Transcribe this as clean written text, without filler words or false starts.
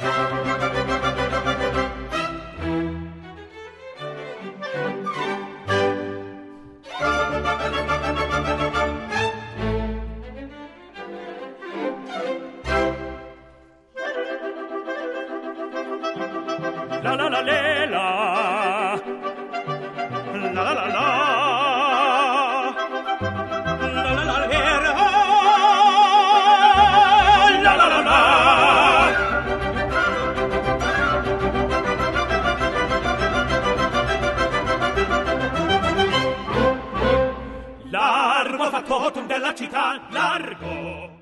La la la le la la la la la la la la la la la la. Largo factotum della città, largo